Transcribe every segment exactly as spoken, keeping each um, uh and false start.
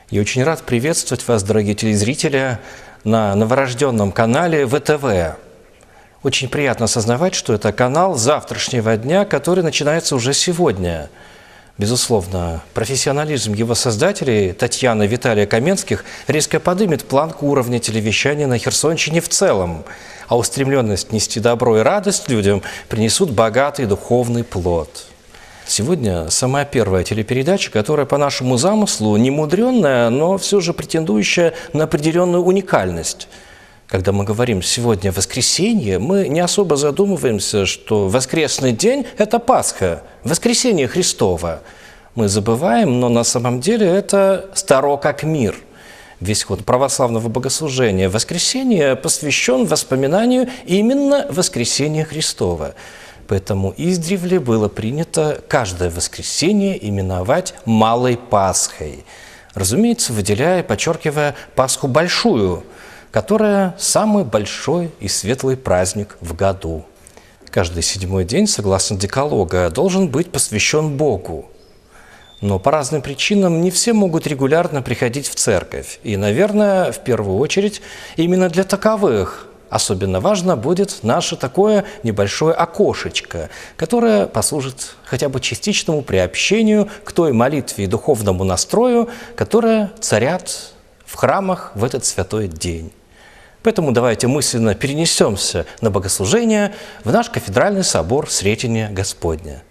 Я очень рад приветствовать вас, дорогие телезрители, на новорожденном канале вэ тэ вэ. Очень приятно осознавать, что это канал завтрашнего дня, который начинается уже сегодня. Безусловно, профессионализм его создателей Татьяны и Виталия Каменских резко поднимет планку уровня телевещания на Херсонщине в целом, а устремленность нести добро и радость людям принесут богатый духовный плод. Сегодня самая первая телепередача, которая по нашему замыслу немудренная, но все же претендующая на определенную уникальность. Когда мы говорим «сегодня воскресенье», мы не особо задумываемся, что воскресный день – это Пасха, воскресение Христово. Мы забываем, но на самом деле это старо как мир. Весь ход православного богослужения воскресенье посвящен воспоминанию именно воскресения Христова. Поэтому издревле было принято каждое воскресенье именовать Малой Пасхой. Разумеется, выделяя и подчеркивая Пасху Большую, которая самый большой и светлый праздник в году. Каждый седьмой день, согласно Декалога, должен быть посвящен Богу. Но по разным причинам не все могут регулярно приходить в церковь. И, наверное, в первую очередь именно для таковых особенно важно будет наше такое небольшое окошечко, которое послужит хотя бы частичному приобщению к той молитве и духовному настрою, которые царят в храмах в этот святой день. Поэтому давайте мысленно перенесемся на богослужение в наш кафедральный собор Сретения Господня.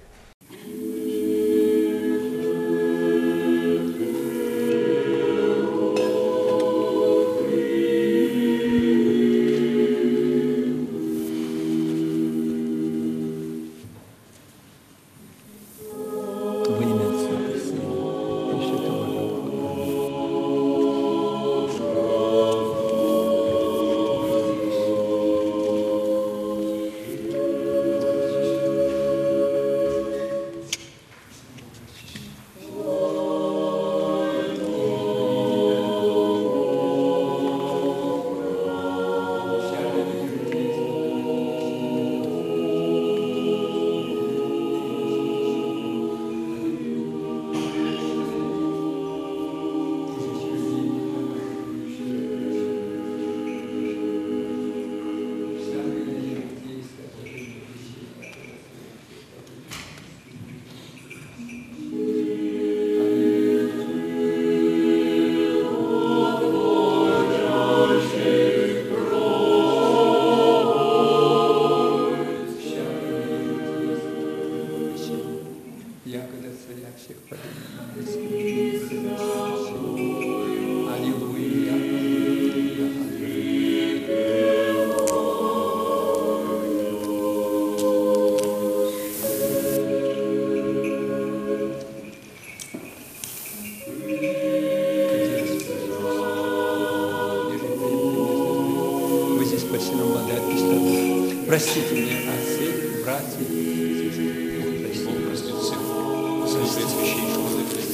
Простите мне, отцы, братья, Бог простит всех, совершает священнейшего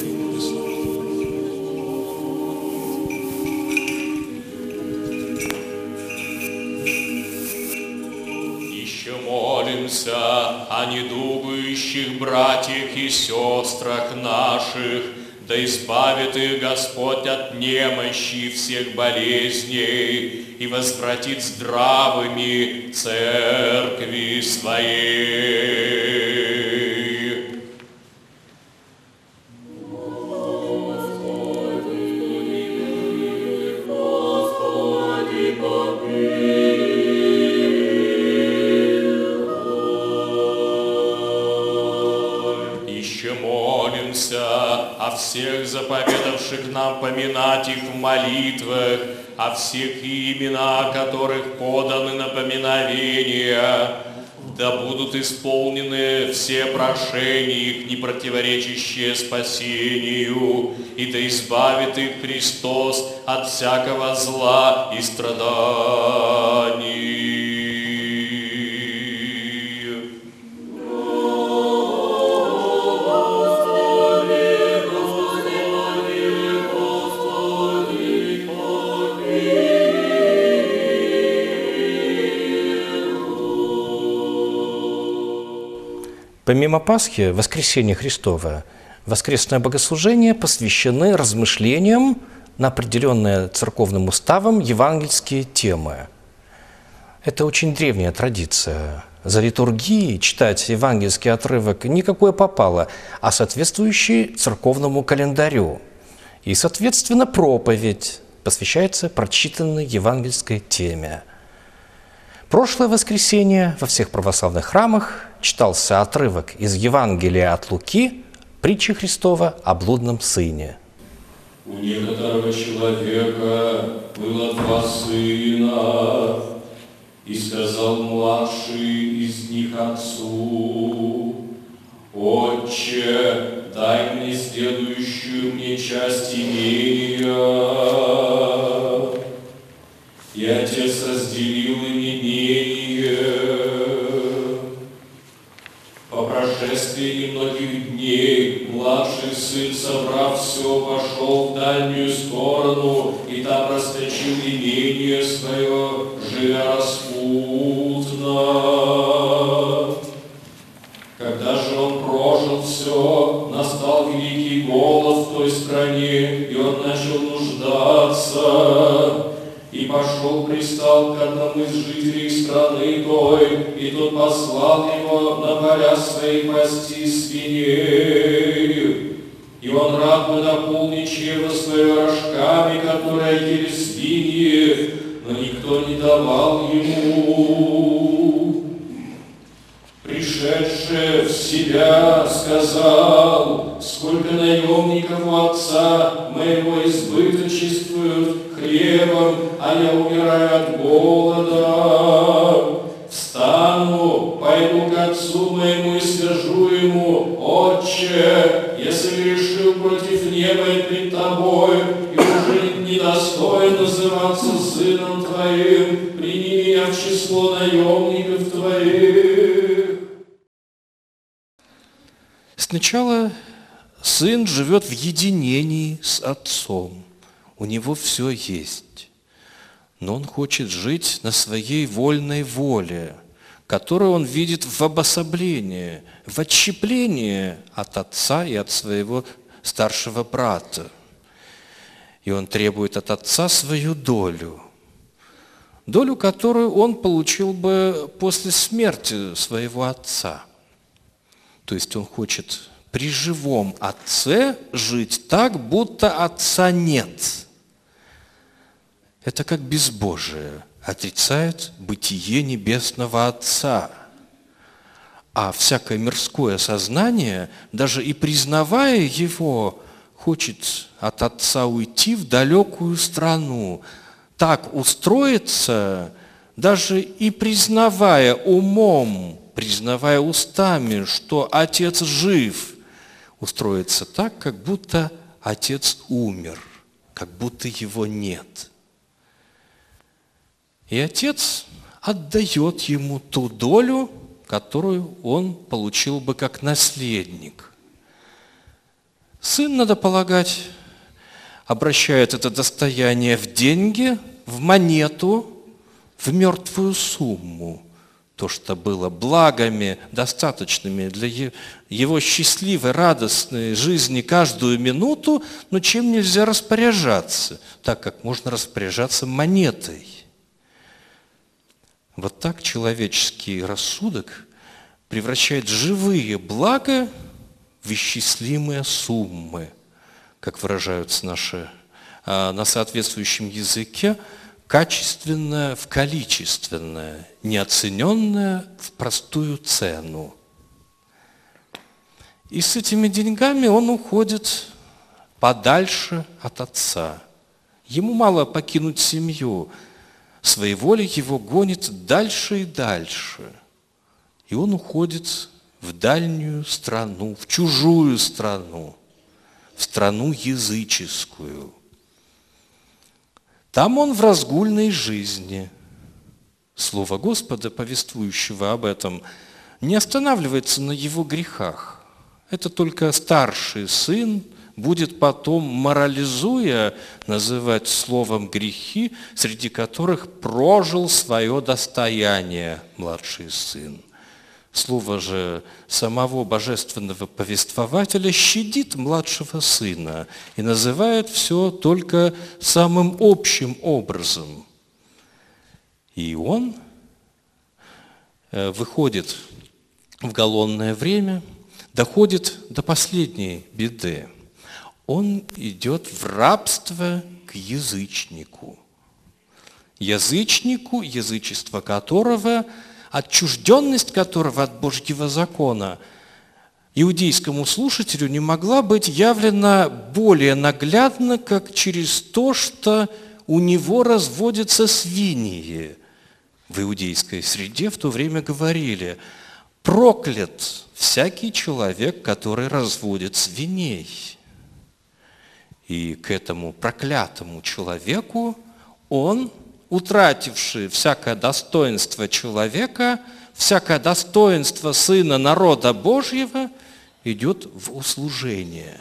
Еще молимся о недугающих братьях и сестрах наших, да избавит их Господь от немощи всех болезней и возвратит здравыми церкви своей. Еще молимся о всех заповедавших нам поминать их в молитвах, о всех имена, которых поданы на поминовения, да будут исполнены все прошения их, не противоречащие спасению, и да избавит их Христос от всякого зла и страданий. Помимо Пасхи, воскресения Христова, воскресное богослужение посвящены размышлениям на определенные церковным уставом евангельские темы. Это очень древняя традиция. За литургией читать евангельский отрывок не какое попало, а соответствующий церковному календарю. И, соответственно, проповедь посвящается прочитанной евангельской теме. Прошлое воскресенье во всех православных храмах читался отрывок из Евангелия от Луки, притчи Христова о блудном сыне. У некоторого человека было два сына, и сказал младший из них отцу: «Отче, дай мне следующую мне часть имения». И отец разделил им имение. По прошествии немногих дней младший сын, собрав все, пошел в дальнюю сторону и там расточил имение свое, живя распутно. Когда же он прожил все, настал великий голод в той стране, и он начал нуждаться. И пошел, пристал к одному из жителей страны той, и тот послал его на поля свои пасти свиней. И он рад бы наполнить чрево свое рожками, которые ели свиньи, но никто не давал ему. Пришедший в себя, сказал: «Сколько наемников у отца моего избыточествуют хлебом, а я умираю от голода. Встану, пойду к отцу моему и скажу ему: Отче, я согрешил против неба и пред тобой, и уже недостоин называться сыном твоим, прими меня в число наемников твоих». Сначала сын живет в единении с отцом. У него все есть. Но он хочет жить на своей вольной воле, которую он видит в обособлении, в отщеплении от отца и от своего старшего брата. И он требует от отца свою долю. Долю, которую он получил бы после смерти своего отца. То есть он хочет при живом отце жить так, будто отца нет. Это как безбожие, отрицает бытие небесного Отца. А всякое мирское сознание, даже и признавая его, хочет от Отца уйти в далекую страну, так устроиться, даже и признавая умом, признавая устами, что Отец жив, устроиться так, как будто Отец умер, как будто его нет. И Отец отдает ему ту долю, которую он получил бы как наследник. Сын, надо полагать, обращает это достояние в деньги, в монету, в мертвую сумму. То, что было благами, достаточными для его счастливой, радостной жизни каждую минуту, но чем нельзя распоряжаться, так как можно распоряжаться монетой. Вот так человеческий рассудок превращает живые блага в исчислимые суммы, как выражаются наши на соответствующем языке, качественное в количественное, неоцененное в простую цену. И с этими деньгами он уходит подальше от отца. Ему мало покинуть семью, своей волей его гонит дальше и дальше. И он уходит в дальнюю страну, в чужую страну, в страну языческую. Там он в разгульной жизни. Слово Господа, повествующего об этом, не останавливается на его грехах. Это только старший сын будет потом, морализуя, называть словом грехи, среди которых прожил свое достояние младший сын. Слово же самого божественного повествователя щадит младшего сына и называет все только самым общим образом. И он выходит в голодное время, доходит до последней беды. Он идет в рабство к язычнику. Язычнику, язычество которого, отчужденность которого от Божьего закона иудейскому слушателю не могла быть явлена более наглядно, как через то, что у него разводятся свиньи. В иудейской среде в то время говорили: проклят всякий человек, который разводит свиней. И к этому проклятому человеку он, утративший всякое достоинство человека, всякое достоинство сына народа Божьего, идет в услужение.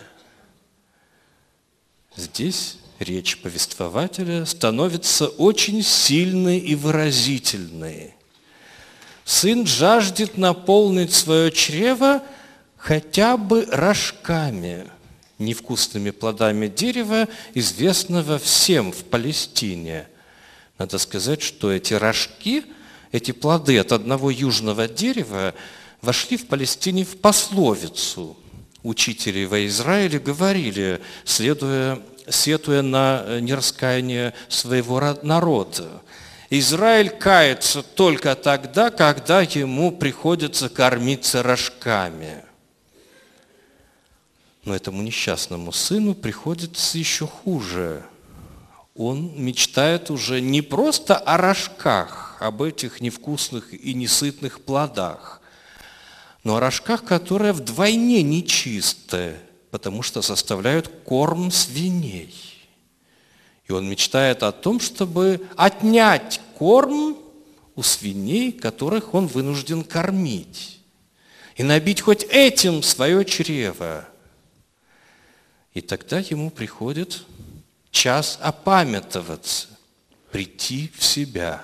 Здесь речь повествователя становится очень сильной и выразительной. Сын жаждет наполнить свое чрево хотя бы рожками, невкусными плодами дерева, известного всем в Палестине. Надо сказать, что эти рожки, эти плоды от одного южного дерева вошли в Палестине в пословицу. Учители во Израиле говорили, следуя, сетуя на нераскаяние своего народа: Израиль кается только тогда, когда ему приходится кормиться рожками. Но этому несчастному сыну приходится еще хуже. Он мечтает уже не просто о рожках, об этих невкусных и несытных плодах, но о рожках, которые вдвойне нечистые, потому что составляют корм свиней. И он мечтает о том, чтобы отнять корм у свиней, которых он вынужден кормить, и набить хоть этим свое чрево. И тогда ему приходит час опамятоваться, прийти в себя.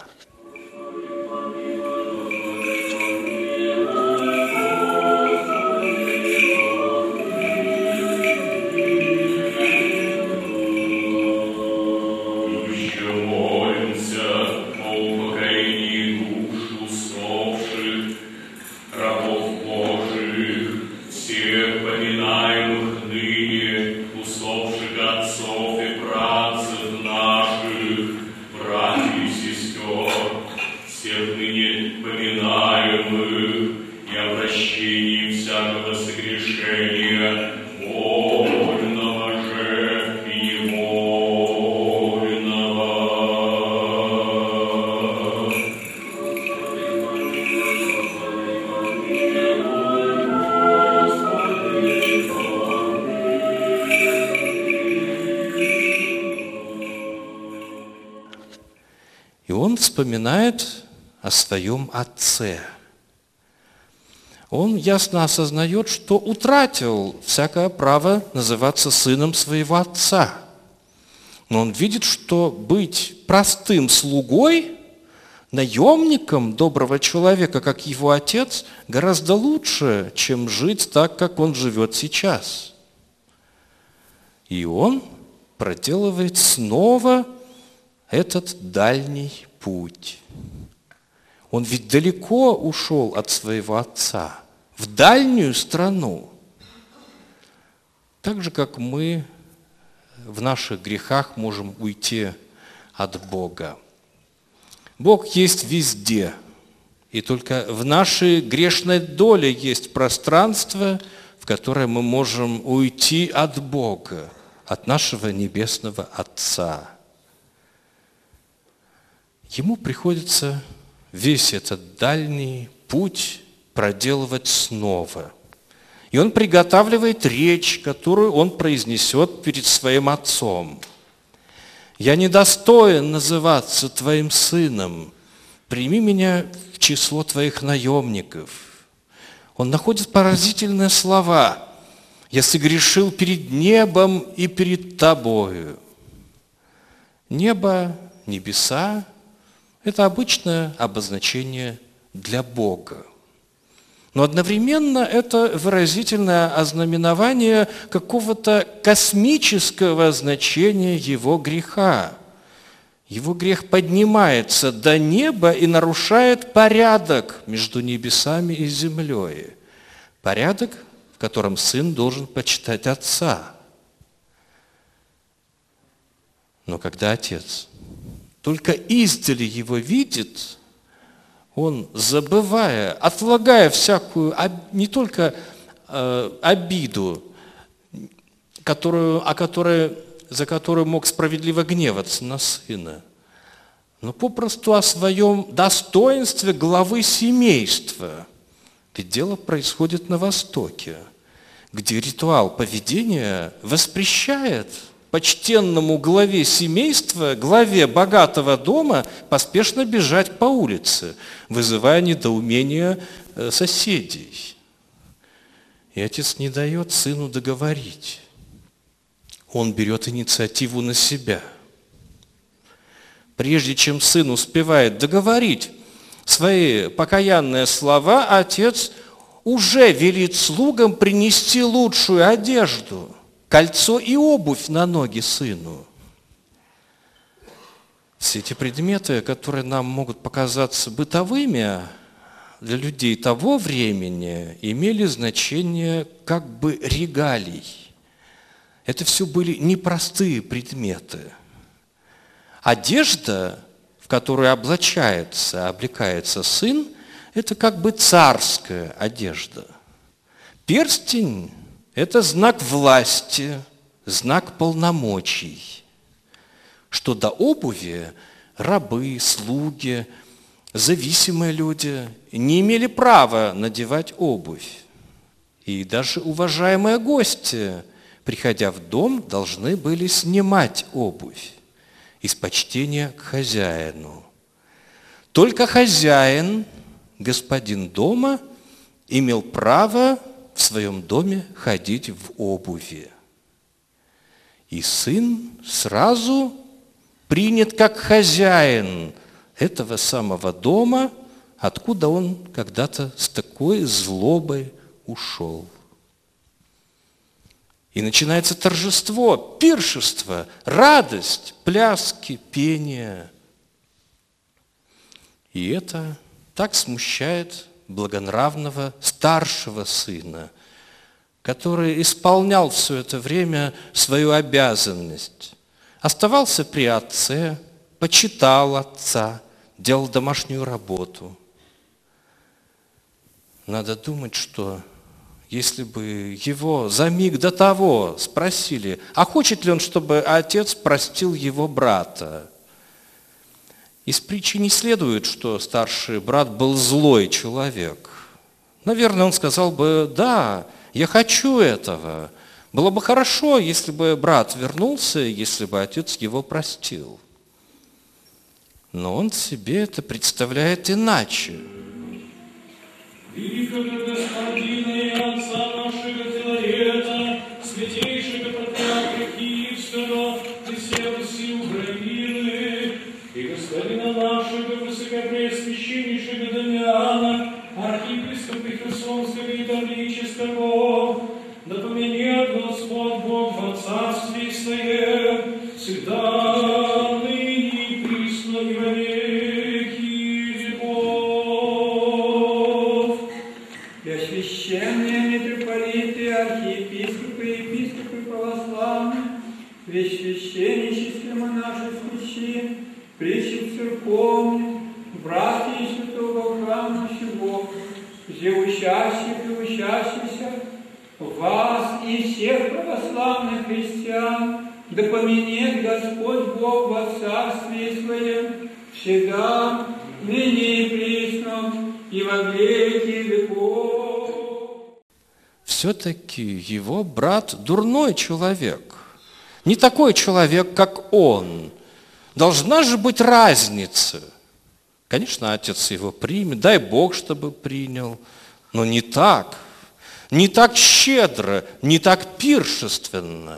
И он вспоминает о своем отце. Он ясно осознает, что утратил всякое право называться сыном своего отца. Но он видит, что быть простым слугой, наемником доброго человека, как его отец, гораздо лучше, чем жить так, как он живет сейчас. И он проделывает снова этот дальний путь. Он ведь далеко ушел от своего отца, в дальнюю страну. Так же, как мы в наших грехах можем уйти от Бога. Бог есть везде, и только в нашей грешной доле есть пространство, в которое мы можем уйти от Бога, от нашего Небесного Отца. Ему приходится весь этот дальний путь проделывать снова. И он приготавливает речь, которую он произнесет перед своим отцом. «Я недостоин называться твоим сыном. Прими меня в число твоих наемников». Он находит поразительные слова: «Я согрешил перед небом и перед тобою». Небо, небеса – это обычное обозначение для Бога. Но одновременно это выразительное ознаменование какого-то космического значения его греха. Его грех поднимается до неба и нарушает порядок между небесами и землей. Порядок, в котором сын должен почитать отца. Но когда отец только издали его видит, он, забывая, отлагая всякую, не только э, обиду, которую, о которой, за которую мог справедливо гневаться на сына, но попросту о своем достоинстве главы семейства. Ведь дело происходит на Востоке, где ритуал поведения воспрещает почтенному главе семейства, главе богатого дома поспешно бежать по улице, вызывая недоумение соседей. И отец не дает сыну договорить. Он берет инициативу на себя. Прежде чем сын успевает договорить свои покаянные слова, отец уже велит слугам принести лучшую одежду, кольцо и обувь на ноги сыну. Все эти предметы, которые нам могут показаться бытовыми, для людей того времени имели значение как бы регалий. Это все были непростые предметы. Одежда, в которую облачается, облекается сын, это как бы царская одежда. Перстень – это знак власти, знак полномочий. Что до обуви, рабы, слуги, зависимые люди не имели права надевать обувь. И даже уважаемые гости, приходя в дом, должны были снимать обувь из почтения к хозяину. Только хозяин, господин дома, имел право в своем доме ходить в обуви. И сын сразу принят как хозяин этого самого дома, откуда он когда-то с такой злобой ушел. И начинается торжество, пиршество, радость, пляски, пение. И это так смущает благонравного старшего сына, который исполнял все это время свою обязанность. Оставался при отце, почитал отца, делал домашнюю работу. Надо думать, что если бы его за миг до того спросили, а хочет ли он, чтобы отец простил его брата, из притчи не следует, что старший брат был злой человек. Наверное, он сказал бы, да, я хочу этого. Было бы хорошо, если бы брат вернулся, если бы отец его простил. Но он себе это представляет иначе. Великого Господина и Отца нашего Филарета, святейшего патриарха Киевского, и всех Руси Украины, и Господина нашего Высокопреосвященнейшего Дамиана, архиепископа Херсонского и Таврического, да поменяет Господь Бог во Царстве Своем, всегда, ныне и присно и во веки веков. Священные митрополиты, архиепископы и епископы православные, весь священничество монашеских чин, причет церковных, братья и святого храма всего, где учащих и учащихся, вас и всех православных христиан, да поменет Господь Бог во Царстве Своем, всегда, ныне и присно, и во веки веков. Все-таки его брат дурной человек. Не такой человек, как он. Должна же быть разница. Конечно, отец его примет, дай Бог, чтобы принял, но не так, не так щедро, не так пиршественно.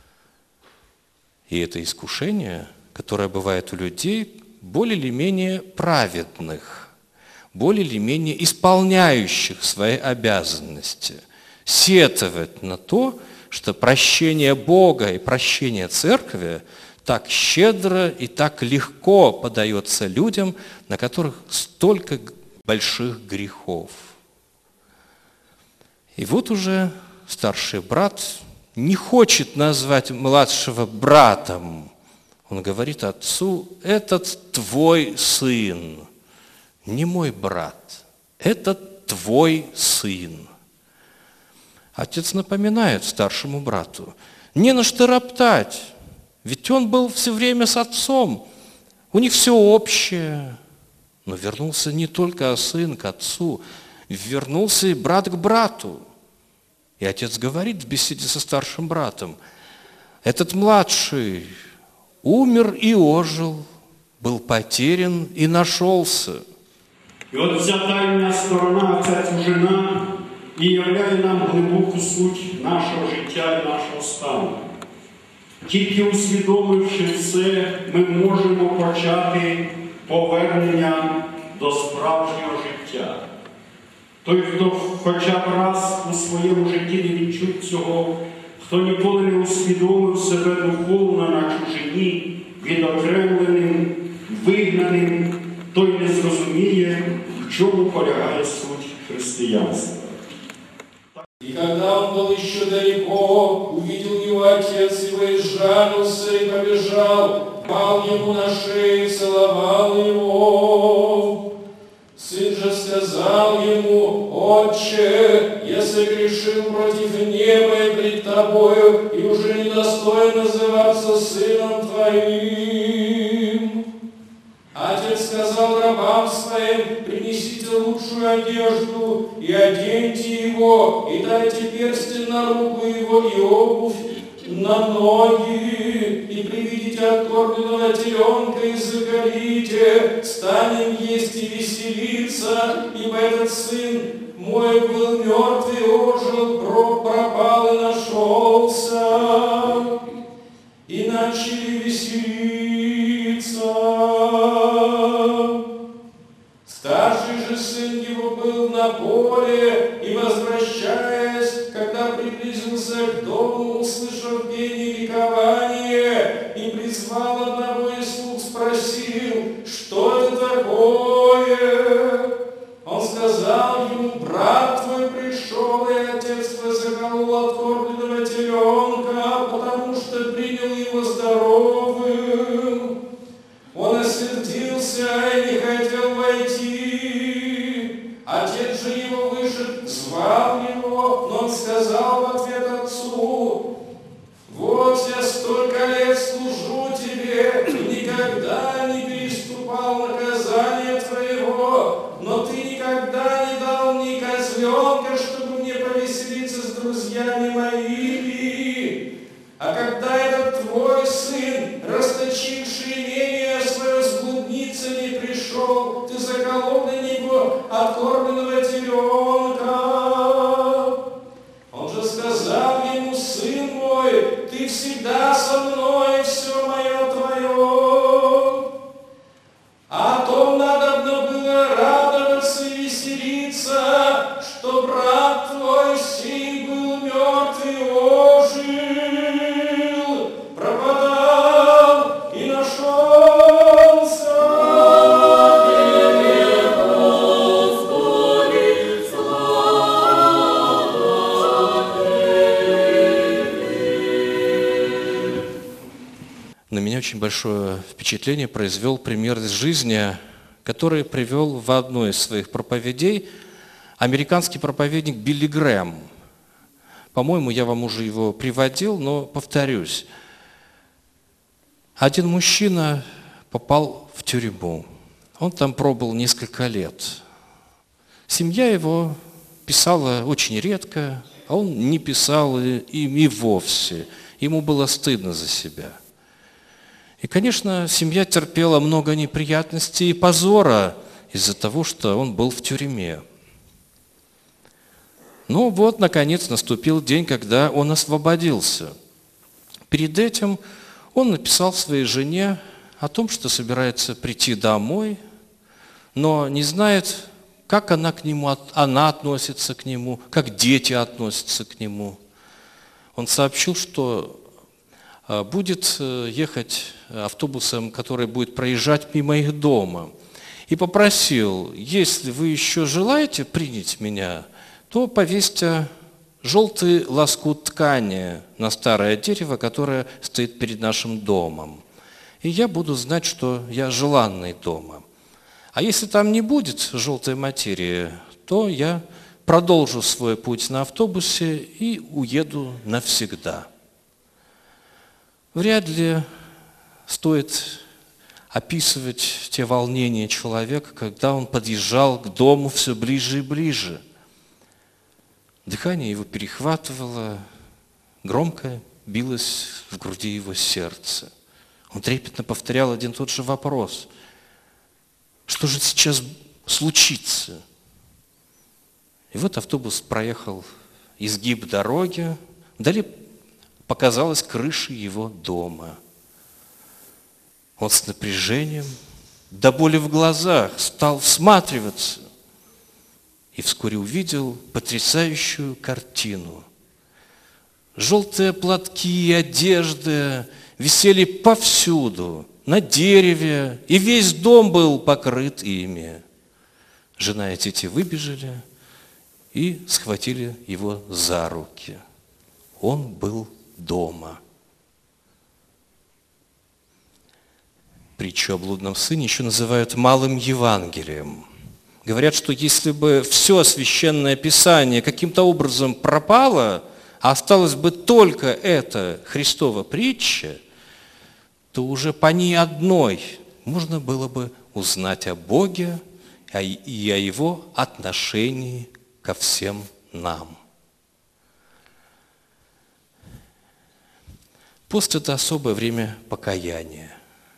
И это искушение, которое бывает у людей более или менее праведных, более или менее исполняющих свои обязанности, сетовать на то, что прощение Бога и прощение Церкви так щедро и так легко подается людям, на которых столько больших грехов. И вот уже старший брат не хочет назвать младшего братом. Он говорит отцу: этот твой сын, не мой брат, это твой сын. Отец напоминает старшему брату: не на что роптать, ведь он был все время с отцом, у них все общее. Но вернулся не только сын к отцу, вернулся и брат к брату. И отец говорит в беседе со старшим братом: этот младший умер и ожил, был потерян и нашелся. І от ця дальня сторона, ця чужина і являє нам глибоку суть нашого життя і нашого стану. Тільки усвідомивши це, ми можемо почати повернення до справжнього життя. Той, хто хоча б раз у своєму житті не відчув цього, хто ніколи не усвідомив себе духовно на чужині, відокремленим, вигнаним, той не зрозуміє, в чому полягає суть християнства. И когда он был еще далеко, увидел его отец его и сжалился, и побежал, пал ему на шею, целовал его. Сын же сказал ему: «Отче, я согрешил против неба и пред тобою, и уже недостоин называться сыном твоим». Отец сказал рабам своим: «Принесите лучшую одежду и оденьте его, и дайте перстень на руку его и обувь на ноги, и приведите откормленного теленка и заколите, станем есть и веселиться, ибо этот сын мой был мертв и ожил, пропал и нашелся». И начали веселиться. Старший же сын его был на поле, и, возвращаясь, когда приблизился к дому, услышав пение и ликование, и призвал одного из слуг, спросил: «Что это такое?» Он сказал ему: «Брат твой пришел, и отец твой заколол откормленного теленка, потому что принял его здоровым». Он осердился и не хотел войти. Отец же его вышел, звал его, но он сказал в ответ отцу: «Вот я столько лет служу тебе, и никогда не переступал наказание твоего, но ты никогда не дал мне козленка, чтобы мне повеселиться с друзьями моими. А когда этот твой сын, расточивший имение свое с блудницами, пришел, ты заколол для него откормленного теленка». Он же сказал ему: «Сын мой, ты всегда со мной, все мое твое». А то надобно было радоваться и веселиться, что брат твой сей был мертв и ожил, пропадал и нашелся. На меня очень большое впечатление произвел пример из жизни, который привел в одной из своих проповедей американский проповедник Билли Грэм. По-моему, я вам уже его приводил, но повторюсь. Один мужчина попал в тюрьму. Он там пробыл несколько лет. Семья его писала очень редко, а он не писал и, и вовсе. Ему было стыдно за себя. И, конечно, семья терпела много неприятностей и позора из-за того, что он был в тюрьме. Ну вот, наконец, наступил день, когда он освободился. Перед этим он написал своей жене о том, что собирается прийти домой, но не знает, как она к нему, она относится к нему, как дети относятся к нему. Он сообщил, что будет ехать автобусом, который будет проезжать мимо их дома. И попросил: если вы еще желаете принять меня, то повесьте желтый лоскут ткани на старое дерево, которое стоит перед нашим домом. И я буду знать, что я желанный дома. А если там не будет желтой материи, то я продолжу свой путь на автобусе и уеду навсегда. Вряд ли стоит описывать те волнения человека, когда он подъезжал к дому все ближе и ближе. Дыхание его перехватывало, громко билось в груди его сердце. Он трепетно повторял один и тот же вопрос: что же сейчас случится? И вот автобус проехал изгиб дороги, вдали показалась крыша его дома. Он с напряжением, до боли в глазах, стал всматриваться и вскоре увидел потрясающую картину. Желтые платки и одежды висели повсюду, на дереве, и весь дом был покрыт ими. Жена и дети выбежали и схватили его за руки. Он был дома. Притчу о блудном сыне еще называют малым Евангелием. Говорят, что если бы все священное писание каким-то образом пропало, а осталась бы только эта Христова притча, то уже по ней одной можно было бы узнать о Боге и о Его отношении ко всем нам. Пост – это особое время покаяния.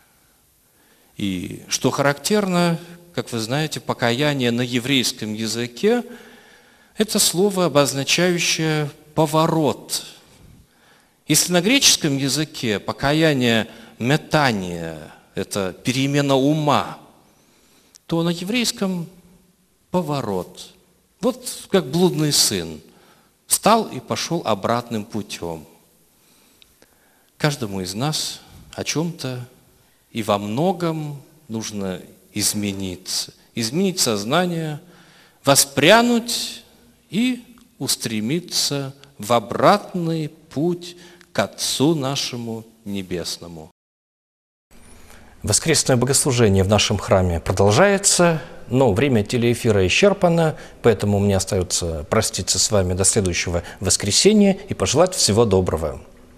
И что характерно, как вы знаете, покаяние на еврейском языке – это слово, обозначающее поворот. Если на греческом языке покаяние – метание, это перемена ума, то на еврейском – поворот. Вот как блудный сын встал и пошел обратным путем. Каждому из нас о чем-то и во многом нужно измениться. Изменить сознание, воспрянуть и устремиться в обратный путь к Отцу нашему Небесному. Воскресное богослужение в нашем храме продолжается, но время телеэфира исчерпано, поэтому мне остается проститься с вами до следующего воскресенья и пожелать всего доброго.